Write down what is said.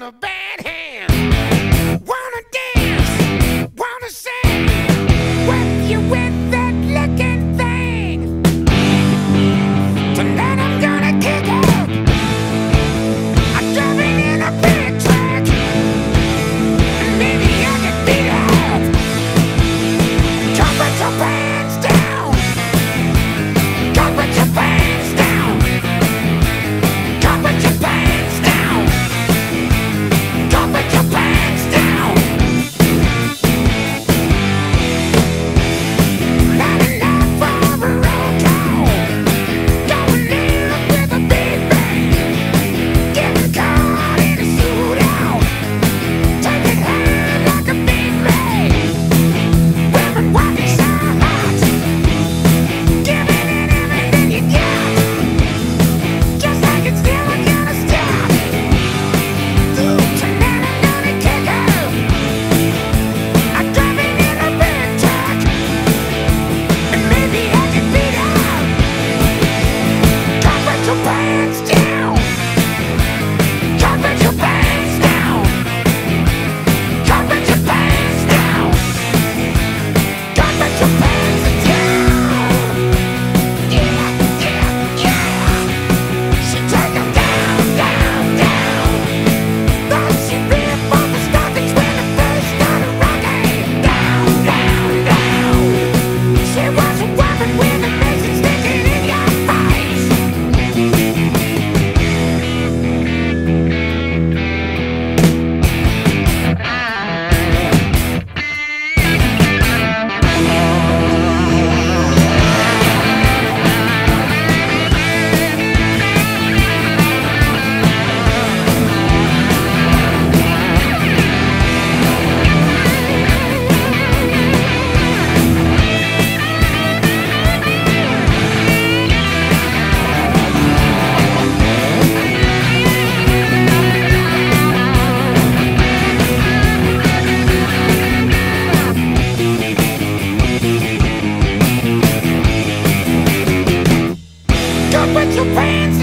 a bad hand. Wanna dance, wanna sing, whip you with that looking thing. Tonight I'm gonna kick out. I'm driving in a big truck, and maybe I can beat up. Come put your pants down. Come put your pants down. Come put your pants down. Come put your pants down. Not enough for a roll call. Going in with a big bang. Getting caught in a shootout. Taking high like a big man. Women walking so hot. Giving it everything you got. Just like it's never gonna stop. Dude, tonight I'm gonna kick out. I'm driving in a big truck, and maybe I can beat up. Come put your pants down. Come put your pants down. Come put your pants down. Come put your pants down. Yeah, yeah, yeah. She take 'em down, down, down. Thought she ripped off the stockings when it first started rocking. Down, down, down. She was a woman with a nation sticking in your face. Come put your pants